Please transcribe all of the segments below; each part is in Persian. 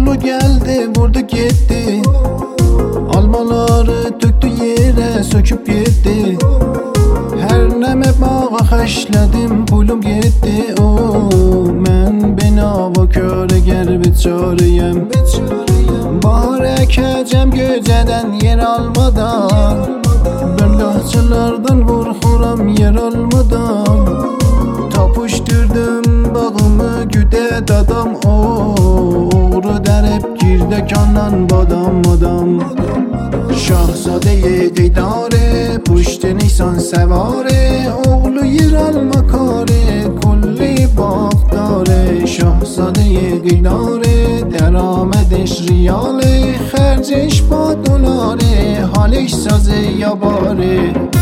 Oğlu geldi vurdu gitti, almaları töktü yere söküp gitti. Her neme bağa xəşlədim pulum gitti. Mən binava köre ger biçarıyım. Bahar əkəcəm göcədən yer almadan, böldahçılardan qorxuram yer almadan. Tapışdırdım bağımı güdə dadam, oğru dərib girdə kandan badam badam. Şahzadeyi qidare puşt nisan sevare, oğlu yer alma kare kulli baktare. Şahzadeyi qidare deramedeş riyale, xərceş ba dolare haleş sazı yabare.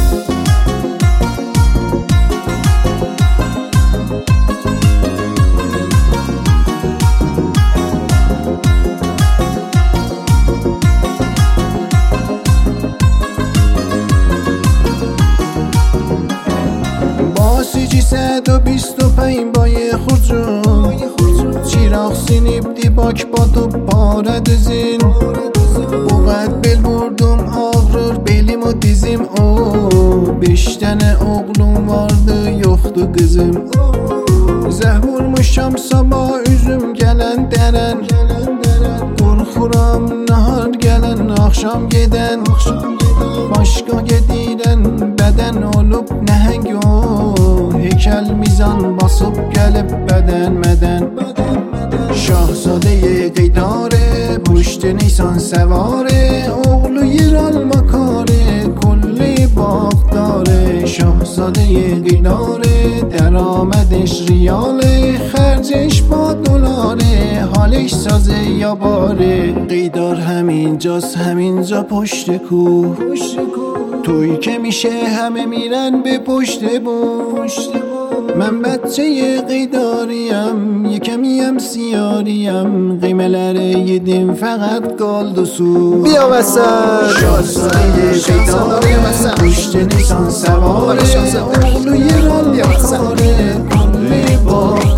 سد و 25 بای خرجون، چیراغ sinibdi bak batıp para düzün. Boğat bel vurdum ağrır belim o dizim. 5 tane oğlum vardı yoktu kızım. Zəh vurmuşam sabah üzüm gelen deren. Qorxuram nahar gelen akşam geden. Başka gedirən bədən olub nəhəng o, heykel mizan basıb gəlib bədən mədən. Şahzadeyi qidare puşt nisan sevare, oğlu yer alma kare kulli baktare. Şahzadeyi qidare deramedeş riyale, xərceş ba dolare haleş sazı yabare. Qidar همینجا پشت کوه، توی که میشه همه میرن به پشت بوش. من بچه قیداریم یکمیم سیاریم، قیمه‌لره یدیم فقط گالد و سو. بیا وسط شاهزاده قیداریم پشت نیسان سواره، اغلو یه رال کاره کلی با